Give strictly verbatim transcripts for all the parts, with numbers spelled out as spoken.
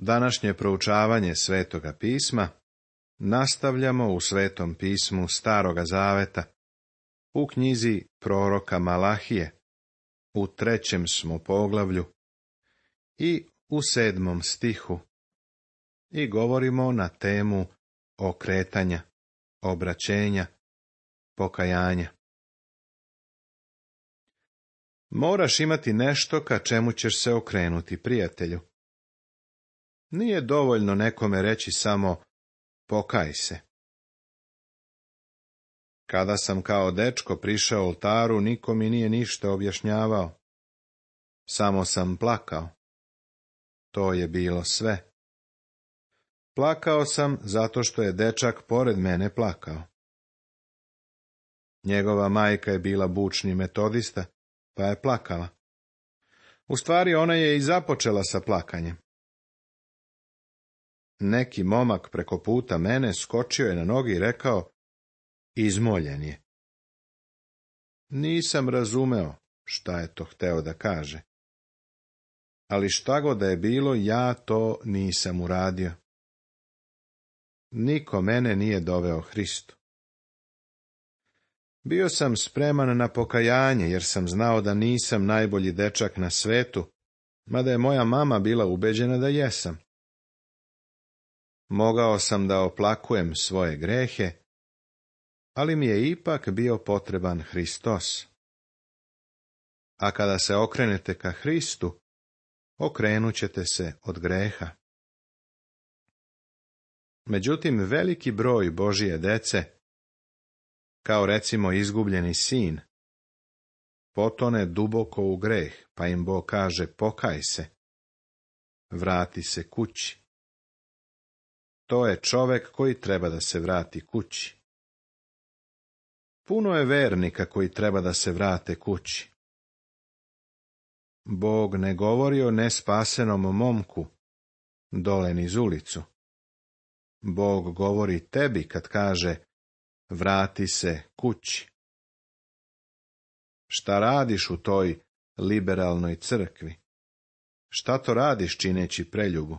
Današnje proučavanje Svetoga pisma nastavljamo u Svetom pismu Staroga zaveta, u knjizi proroka Malahije, u trećem smo poglavlju i u sedmom stihu, i govorimo na temu okretanja, obraćenja, pokajanja. Moraš imati nešto ka čemu ćeš se okrenuti, prijatelju. Nije dovoljno nekome reći samo pokaj se. Kada sam kao dečko prišao oltaru, niko mi nije ništa objašnjavao. Samo sam plakao. To je bilo sve. Plakao sam zato što je dečak pored mene plakao. Njegova majka je bila bučni metodista, pa je plakala. U stvari ona je i započela sa plakanjem. Neki momak preko puta mene skočio je na noge i rekao, izmoljen je. Nisam razumeo šta je to hteo da kaže. Ali šta god da je bilo, ja to nisam uradio. Niko mene nije doveo Hristu. Bio sam spreman na pokajanje, jer sam znao da nisam najbolji dečak na svetu, mada je moja mama bila ubeđena da jesam. Mogao sam da oplakujem svoje grehe, ali mi je ipak bio potreban Hristos. A kada se okrenete ka Hristu, okrenut ćete se od greha. Međutim, veliki broj Božije dece, kao recimo izgubljeni sin, potone duboko u greh, pa im Bog kaže pokaj se, vrati se kući. To je čovek koji treba da se vrati kući. Puno je vernika koji treba da se vrate kući. Bog ne govori o nespasenom momku, dole niz ulicu. Bog govori tebi kad kaže, vrati se kući. Šta radiš u toj liberalnoj crkvi? Šta to radiš čineći preljubu?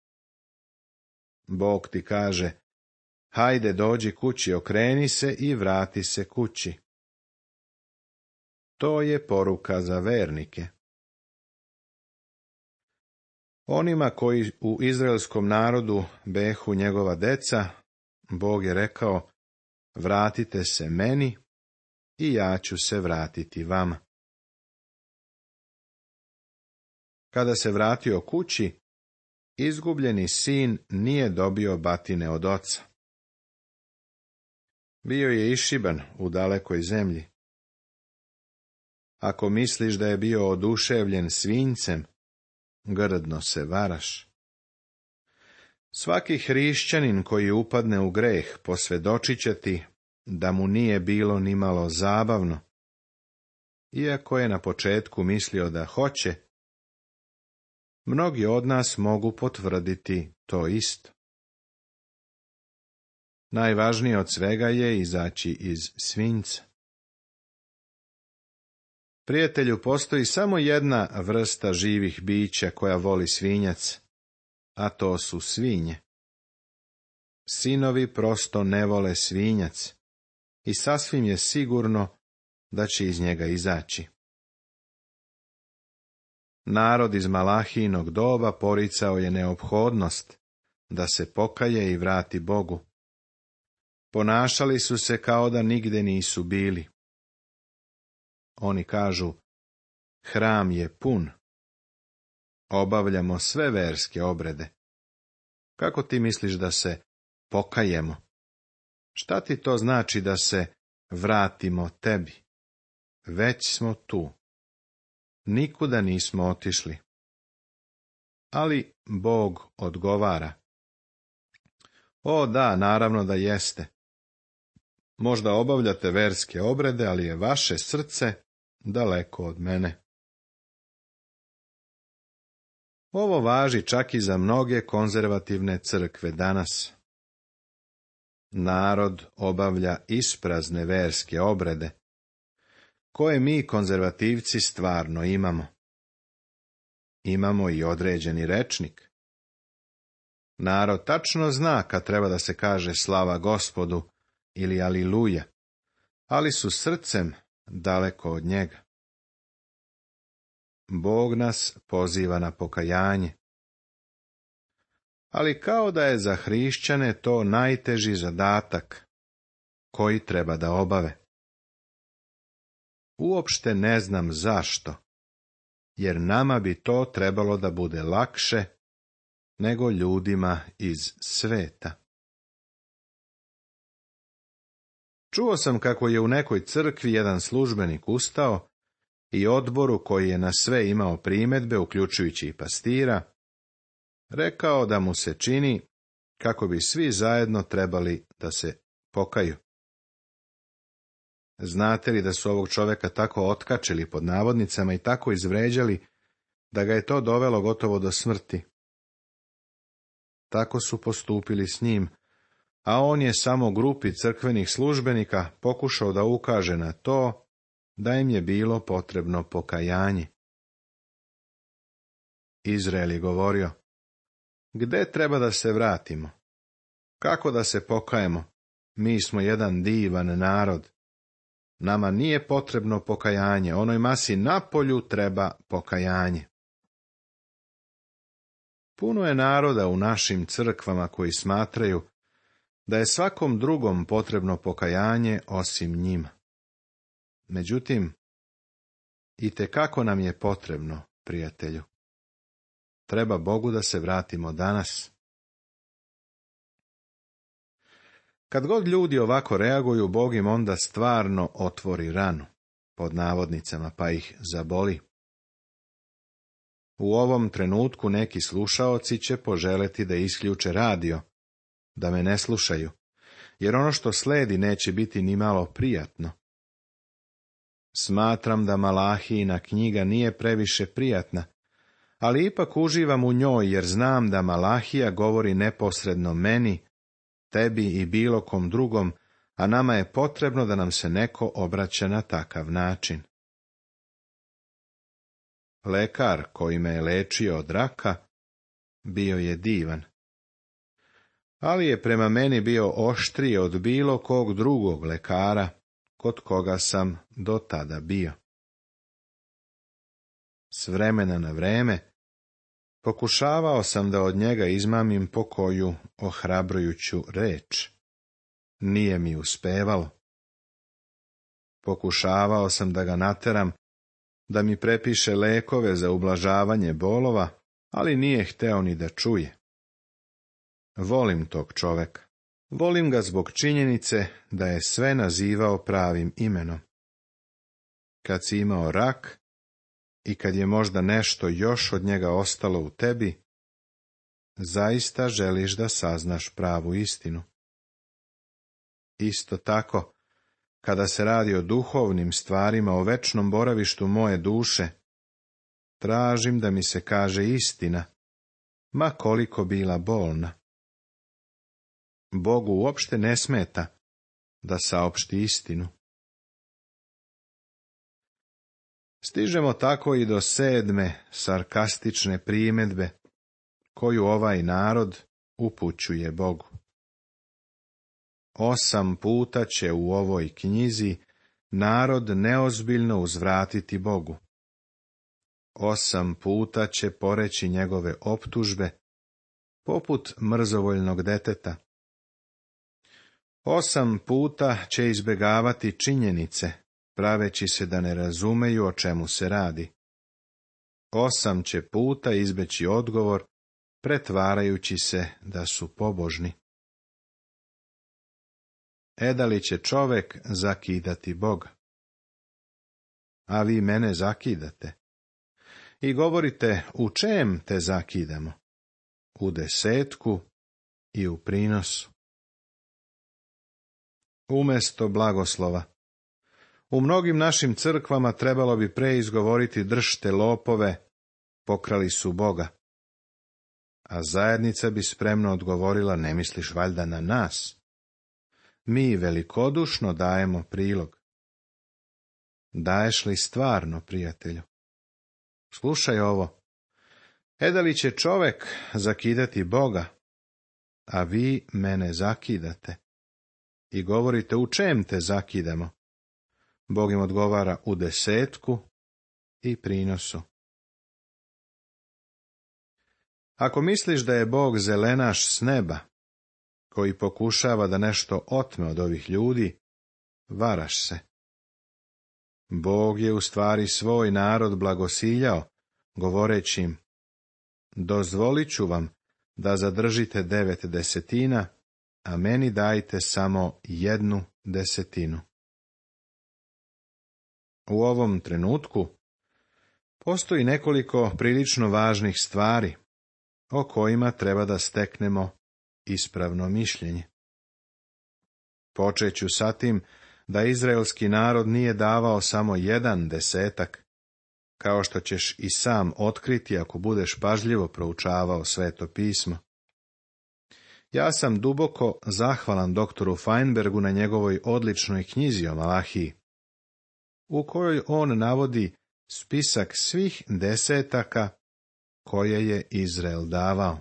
Bog ti kaže, hajde dođi kući, okreni se i vrati se kući. To je poruka za vernike. Onima koji u izraelskom narodu behu njegova deca, Bog je rekao, vratite se meni i ja ću se vratiti vama. Kada se vratio kući, izgubljeni sin nije dobio batine od oca. Bio je išiban u dalekoj zemlji. Ako misliš da je bio oduševljen svinjcem, grdno se varaš. Svaki hrišćanin koji upadne u greh posvjedočit će ti da mu nije bilo nimalo zabavno, iako je na početku mislio da hoće. Mnogi od nas mogu potvrditi to isto. Najvažnije od svega je izaći iz svinjca. Prijatelju, postoji samo jedna vrsta živih bića koja voli svinjac, a to su svinje. Sinovi prosto ne vole svinjac i sasvim je sigurno da će iz njega izaći. Narod iz Malahijinog doba poricao je neophodnost da se pokaje i vrati Bogu. Ponašali su se kao da nigde nisu bili. Oni kažu, hram je pun. Obavljamo sve verske obrede. Kako ti misliš da se pokajemo? Šta ti to znači da se vratimo tebi? Već smo tu. Nikuda nismo otišli. Ali Bog odgovara. O da, naravno da jeste. Možda obavljate verske obrede, ali je vaše srce daleko od mene. Ovo važi čak i za mnoge konzervativne crkve danas. Narod obavlja isprazne verske obrede, koje mi konzervativci stvarno imamo. Imamo i određeni rečnik. Narod tačno zna kad treba da se kaže slava Gospodu ili aliluja, ali su srcem daleko od njega. Bog nas poziva na pokajanje. Ali kao da je za hrišćane to najteži zadatak koji treba da obave. Uopšte ne znam zašto, jer nama bi to trebalo da bude lakše nego ljudima iz sveta. Čuo sam kako je u nekoj crkvi jedan službenik ustao i odboru koji je na sve imao primedbe, uključujući i pastira, rekao da mu se čini kako bi svi zajedno trebali da se pokaju. Znate li da su ovog čoveka tako otkačili pod navodnicama i tako izvređali da ga je to dovelo gotovo do smrti? Tako su postupili s njim, a on je samo grupi crkvenih službenika pokušao da ukaže na to da im je bilo potrebno pokajanje. Izrael je govorio: gde treba da se vratimo? Kako da se pokajemo? Mi smo jedan divan narod. Nama nije potrebno pokajanje, onoj masi napolju treba pokajanje. Puno je naroda u našim crkvama koji smatraju da je svakom drugom potrebno pokajanje osim njima. Međutim, itekako nam je potrebno, prijatelju. Treba Bogu da se vratimo danas. Kad god ljudi ovako reaguju, Bog im onda stvarno otvori ranu, pod navodnicama, pa ih zaboli. U ovom trenutku neki slušaoci će poželeti da isključe radio, da me ne slušaju, jer ono što sledi neće biti ni malo prijatno. Smatram da Malahijina knjiga nije previše prijatna, ali ipak uživam u njoj jer znam da Malahija govori neposredno meni, tebi i bilo kom drugom, a nama je potrebno da nam se neko obraća na takav način. Lekar koji me je lečio od raka bio je divan, ali je prema meni bio oštriji od bilo kog drugog lekara kod koga sam do tada bio. S vremena na vreme pokušavao sam da od njega izmamim pokoju ohrabrujuću reč. Nije mi uspevalo. Pokušavao sam da ga nateram da mi prepiše lekove za ublažavanje bolova, ali nije hteo ni da čuje. Volim tog čoveka. Volim ga zbog činjenice da je sve nazivao pravim imenom. Kad si imao rak i kad je možda nešto još od njega ostalo u tebi, zaista želiš da saznaš pravu istinu. Isto tako, kada se radi o duhovnim stvarima, o večnom boravištu moje duše, tražim da mi se kaže istina, ma koliko bila bolna. Bogu uopšte ne smeta da saopšti istinu. Stižemo tako i do sedme sarkastične primedbe koju ovaj narod upućuje Bogu. Osam puta će u ovoj knjizi narod neozbiljno uzvratiti Bogu. Osam puta će poreći njegove optužbe, poput mrzovoljnog deteta. Osam puta će izbegavati činjenice, praveći se da ne razumeju o čemu se radi. Osam će puta izbeći odgovor, pretvarajući se da su pobožni. E da li će čovek zakidati Boga? A vi mene zakidate. I govorite, u čem te zakidamo? U desetku i u prinosu. Umesto blagoslova. U mnogim našim crkvama trebalo bi pre izgovoriti držte lopove, pokrali su Boga. A zajednica bi spremno odgovorila, ne misliš valjda na nas? Mi velikodušno dajemo prilog. Daješ li stvarno, prijatelju? Slušaj ovo. E da li će čovek zakidati Boga? a vi mene zakidate. I govorite, u čem te zakidamo? Bog im odgovara, u desetku i prinosu. Ako misliš da je Bog zelenaš s neba, koji pokušava da nešto otme od ovih ljudi, varaš se. Bog je u stvari svoj narod blagosiljao, govoreći im, dozvolit ću vam da zadržite devet desetina, a meni dajte samo jednu desetinu. U ovom trenutku postoji nekoliko prilično važnih stvari o kojima treba da steknemo ispravno mišljenje. Počet ću sa tim da izraelski narod nije davao samo jedan desetak, kao što ćeš i sam otkriti ako budeš pažljivo proučavao Sveto pismo. Ja sam duboko zahvalan doktoru Feinbergu na njegovoj odličnoj knjizi o Malahiji, u kojoj on navodi spisak svih desetaka koje je Izrael davao.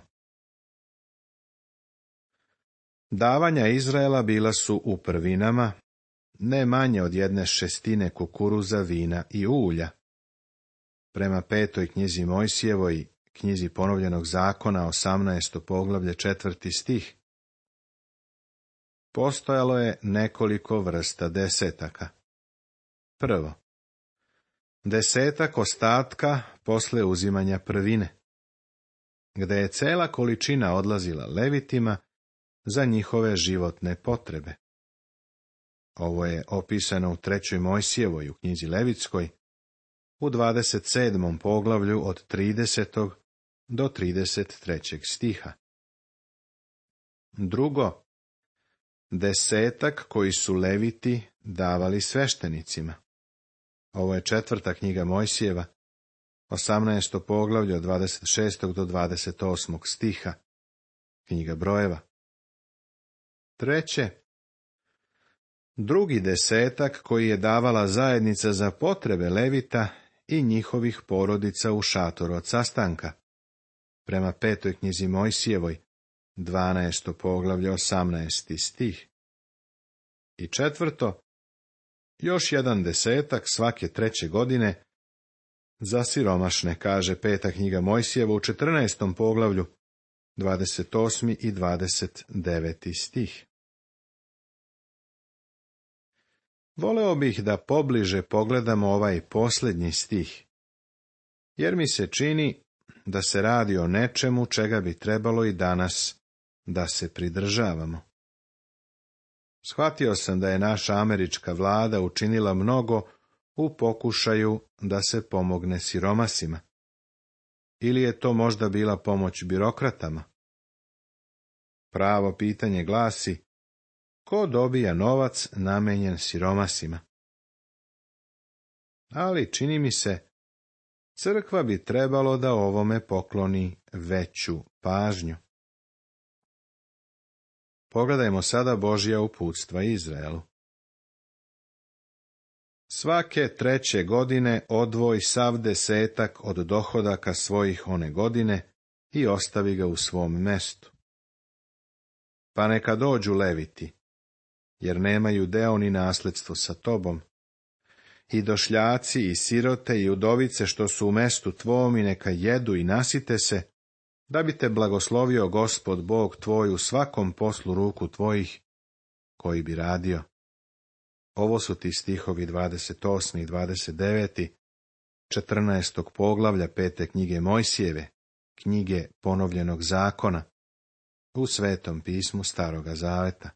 Davanja Izraela bila su u prvinama, ne manje od jedne šestine kukuruza, vina i ulja. Prema petoj knjizi Mojsijevoj, knjizi ponovljenog zakona, osamnaesto poglavlje, četvrti stih. Postojalo je nekoliko vrsta desetaka. Prvo, desetak ostatka posle uzimanja prvine, gde je cela količina odlazila levitima za njihove životne potrebe. Ovo je opisano u trećoj Mojsijevoj, u knjizi Levitskoj, u dvadeset sedmom poglavlju od tridesetog do trideset trećeg stiha. Drugo, desetak koji su leviti davali sveštenicima. Ovo je četvrta knjiga Mojsijeva, osamnaesto poglavlje od dvadeset šestog do dvadeset osmog stiha, knjiga Brojeva. Treće, drugi desetak koji je davala zajednica za potrebe levita i njihovih porodica u šatoru od sastanka. Prema petoj knjizi Mojsijevoj, dvanaesto poglavlje, osamnaesti stih. I četvrto, još jedan desetak svake treće godine za siromašne, kaže peta knjiga Mojsijeva u četrnaestom poglavlju, dvadeset osmi i dvadeset deveti stih. Voleo bih da pobliže pogledamo ovaj posljednji stih, jer mi se čini da se radi o nečemu čega bi trebalo i danas da se pridržavamo. Shvatio sam da je naša američka vlada učinila mnogo u pokušaju da se pomogne siromasima. Ili je to možda bila pomoć birokratama? Pravo pitanje glasi, ko dobija novac namenjen siromasima? Ali čini mi se, crkva bi trebalo da ovome pokloni veću pažnju. Pogledajmo sada Božja uputstva Izraelu. Svake treće godine odvoj sav desetak od dohodaka svojih one godine i ostavi ga u svom mestu. Pa neka dođu leviti, jer nemaju deo ni nasledstvo sa tobom, i došljaci i sirote i udovice što su u mestu tvom i neka jedu i nasite se, da bi te blagoslovio Gospod Bog tvoj u svakom poslu ruku tvojih, koji bi radio. Ovo su ti stihovi dvadeset osmi i dvadeset deveti, četrnaestog poglavlja pete knjige Mojsijeve, knjige ponovljenog zakona, u Svetom pismu Staroga Zaveta.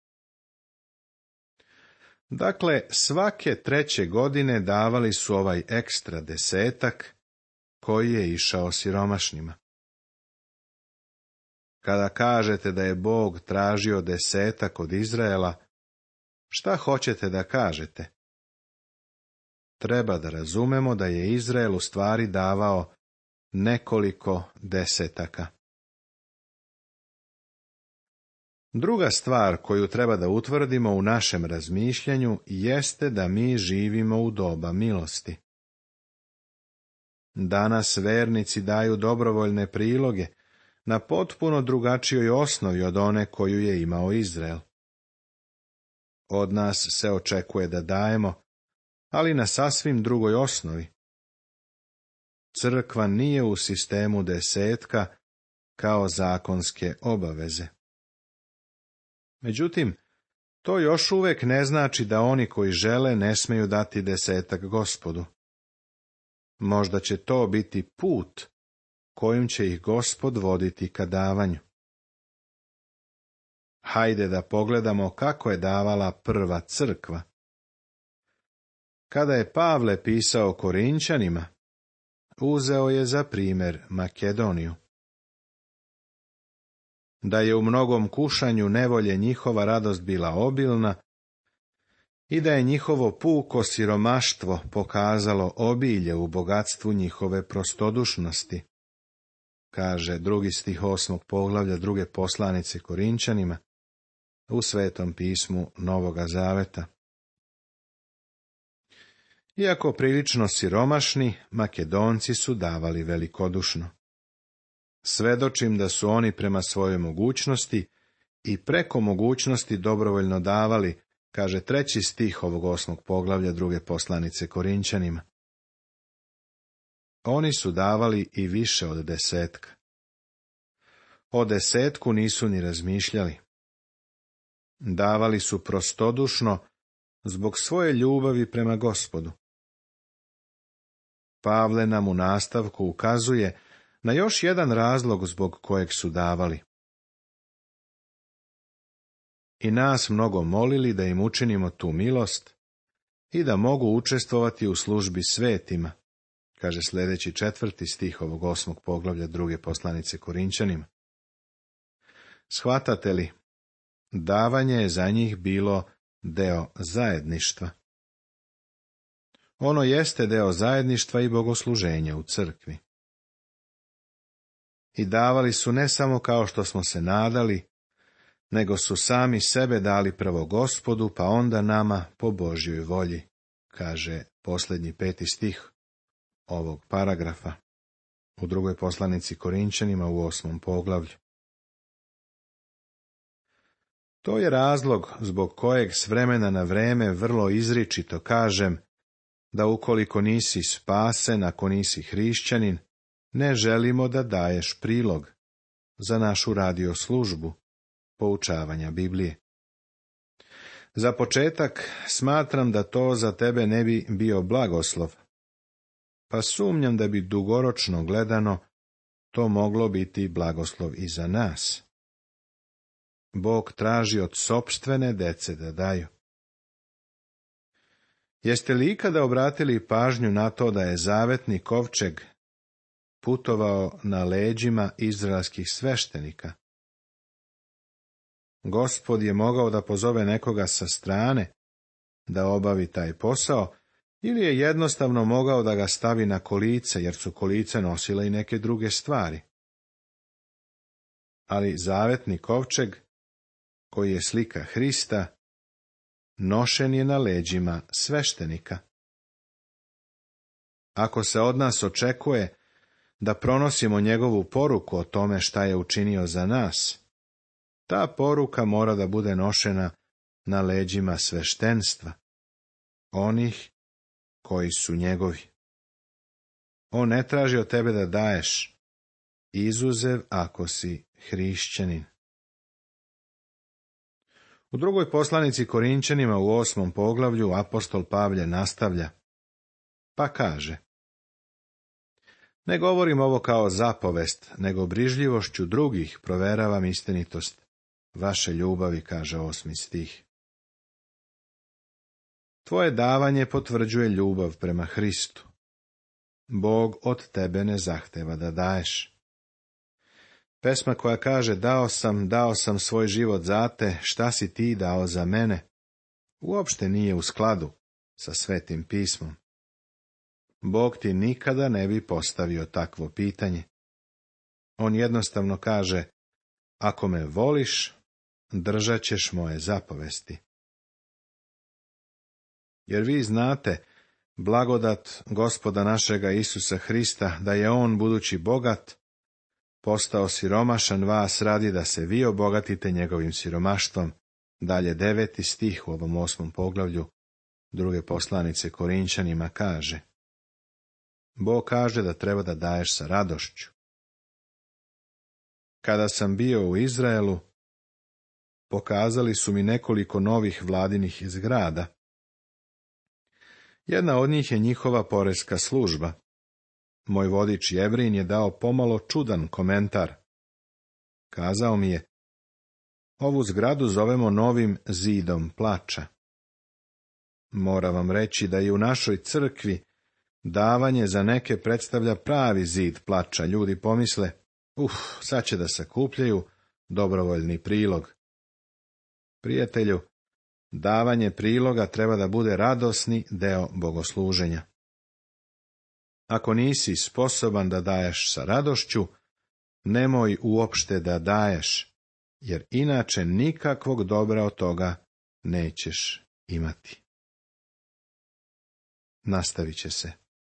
Dakle, svake treće godine davali su ovaj ekstra desetak, koji je išao siromašnima. Kada kažete da je Bog tražio desetak od Izraela, šta hoćete da kažete? Treba da razumemo da je Izrael u stvari davao nekoliko desetaka. Druga stvar koju treba da utvrdimo u našem razmišljanju jeste da mi živimo u doba milosti. Danas vernici daju dobrovoljne priloge, na potpuno drugačijoj osnovi od one koju je imao Izrael. Od nas se očekuje da dajemo, ali na sasvim drugoj osnovi. Crkva nije u sistemu desetka kao zakonske obaveze. Međutim, to još uvijek ne znači da oni koji žele ne smiju dati desetak Gospodu. Možda će to biti put kojim će ih Gospod voditi ka davanju. Hajde da pogledamo kako je davala prva crkva. Kada je Pavle pisao Korinčanima, uzeo je za primjer Makedoniju. Da je u mnogom kušanju nevolje njihova radost bila obilna i da je njihovo puko siromaštvo pokazalo obilje u bogatstvu njihove prostodušnosti, kaže drugi stih osmog poglavlja druge poslanice Korinčanima u Svetom pismu Novoga Zaveta. Iako prilično siromašni, Makedonci su davali velikodušno. Svedočim da su oni prema svojoj mogućnosti i preko mogućnosti dobrovoljno davali, kaže treći stih ovog osmog poglavlja druge poslanice Korinčanima. Oni su davali i više od desetka. O desetku nisu ni razmišljali. Davali su prostodušno zbog svoje ljubavi prema Gospodu. Pavle nam u nastavku ukazuje na još jedan razlog zbog kojeg su davali. I nas mnogo molili da im učinimo tu milost i da mogu učestvovati u službi svetima, kaže sljedeći četvrti stih ovog osmog poglavlja druge poslanice Korinčanima. Shvatate li, davanje je za njih bilo deo zajedništva. Ono jeste deo zajedništva i bogosluženja u crkvi. I davali su ne samo kao što smo se nadali, nego su sami sebe dali prvo Gospodu, pa onda nama po Božjoj volji, kaže posljednji peti stih ovog paragrafa u drugoj poslanici Korinčanima u osmom poglavlju. To je razlog zbog kojeg s vremena na vreme vrlo izričito kažem da ukoliko nisi spasen, ako nisi hrišćanin, ne želimo da daješ prilog za našu radio službu poučavanja Biblije. Za početak smatram da to za tebe ne bi bio blagoslov, pa sumnjam da bi dugoročno gledano to moglo biti blagoslov i za nas. Bog traži od sopstvene dece da daju. Jeste li ikada obratili pažnju na to da je zavetni kovčeg putovao na leđima izraelskih sveštenika? Gospod je mogao da pozove nekoga sa strane da obavi taj posao, ili je jednostavno mogao da ga stavi na kolice, jer su kolice nosile i neke druge stvari. Ali zavetni kovčeg, koji je slika Hrista, nošen je na leđima sveštenika. Ako se od nas očekuje da pronosimo njegovu poruku o tome šta je učinio za nas, ta poruka mora da bude nošena na leđima sveštenstva, onih koji su njegovi. On ne traži od tebe da daješ, izuzev ako si hrišćanin. U drugoj poslanici Korinčanima u osmom poglavlju apostol Pavle nastavlja, pa kaže: Ne govorim ovo kao zapovest, nego brižljivošću drugih proveravam istinitost vaše ljubavi, kaže osmi stih. Tvoje davanje potvrđuje ljubav prema Hristu. Bog od tebe ne zahteva da daješ. Pesma koja kaže dao sam, dao sam svoj život za te, šta si ti dao za mene, uopšte nije u skladu sa Svetim pismom. Bog ti nikada ne bi postavio takvo pitanje. On jednostavno kaže, ako me voliš, držat ćeš moje zapovesti. Jer vi znate blagodat Gospoda našega Isusa Hrista, da je on, budući bogat, postao siromašan, vas radi da se vi obogatite njegovim siromaštvom. Dalje deveti stih u ovom osmom poglavlju druge poslanice Korinćanima kaže: Bog kaže da treba da daješ sa radošću. Kada sam bio u Izraelu, pokazali su mi nekoliko novih vladinih zgrada. Jedna od njih je njihova poreska služba. Moj vodič Jevrin je dao pomalo čudan komentar. Kazao mi je: ovu zgradu zovemo novim zidom plača. Moram vam reći da i u našoj crkvi davanje za neke predstavlja pravi zid plača. Ljudi pomisle: uf, sad će da sakupljaju dobrovoljni prilog. Prijatelju, davanje priloga treba da bude radosni deo bogosluženja. Ako nisi sposoban da daješ sa radošću, nemoj uopšte da daješ, jer inače nikakvog dobra od toga nećeš imati. Nastavit će se.